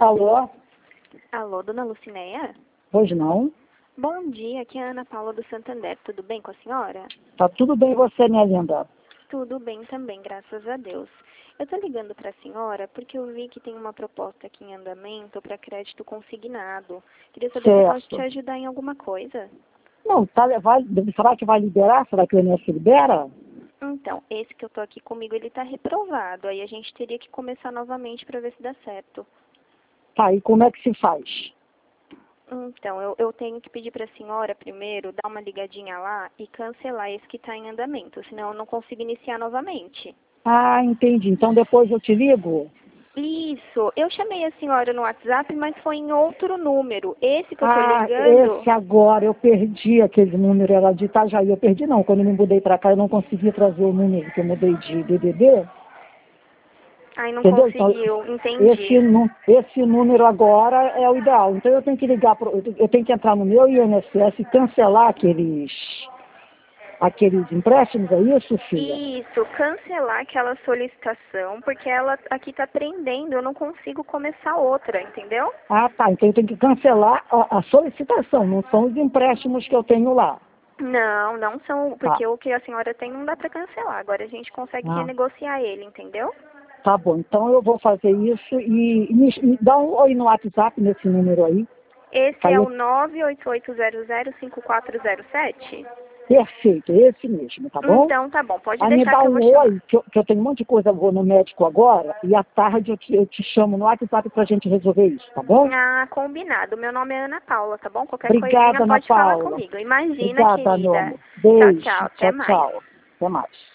Alô? Alô, dona Lucinéia? Pois não? Bom dia, aqui é a Ana Paula do Santander. Tudo bem com a senhora? Tá tudo bem você, minha linda? Tudo bem também, graças a Deus. Eu tô ligando para a senhora porque eu vi que tem uma proposta aqui em andamento para crédito consignado. Queria saber se eu posso te ajudar em alguma coisa. Não, será que vai liberar? Será que o INSS libera? Então, esse que eu tô aqui comigo, ele tá reprovado. Aí a gente teria que começar novamente para ver se dá certo. Tá, e como é que se faz? Então, eu tenho que pedir para a senhora primeiro dar uma ligadinha lá e cancelar esse que está em andamento, senão eu não consigo iniciar novamente. Ah, entendi. Então depois eu te ligo? Isso, eu chamei a senhora no WhatsApp, mas foi em outro número. Esse que eu tô Ah, ligando... esse agora, eu perdi aquele número, era de Itajaí. Eu perdi não, quando eu me mudei pra cá eu não consegui trazer o número, que eu mudei de DDD. Ai, não Entendeu? Então, conseguiu, entendi. esse número agora é o ideal. Então eu tenho que ligar, eu tenho que entrar no meu INSS e cancelar aqueles empréstimos, é isso, filha? Isso, cancelar aquela solicitação, porque ela aqui tá prendendo, eu não consigo começar outra, entendeu? Ah, tá. Então eu tenho que cancelar a solicitação, não são os empréstimos que eu tenho lá. Não, não são, Tá. porque o que a senhora tem não dá pra cancelar. Agora a gente consegue Ah, renegociar ele, entendeu? tá bom. Então eu vou fazer isso e me dá um oi no WhatsApp nesse número aí. Esse Aí é eu, o 988005407? perfeito, esse mesmo, tá bom? Então tá bom, pode Aí me deixar dá que eu vou um chamar. oi, que eu tenho um monte de coisa, eu vou no médico agora, e à tarde eu te chamo no WhatsApp pra gente resolver isso, tá bom? Ah, combinado. Meu nome é Ana Paula, tá bom? Qualquer coisinha Obrigada, Ana pode falar Paula. comigo. Imagina, Obrigada, meu querida. amor. Tchau, tchau. Beijo. Até Tchau, mais. tchau. Até mais.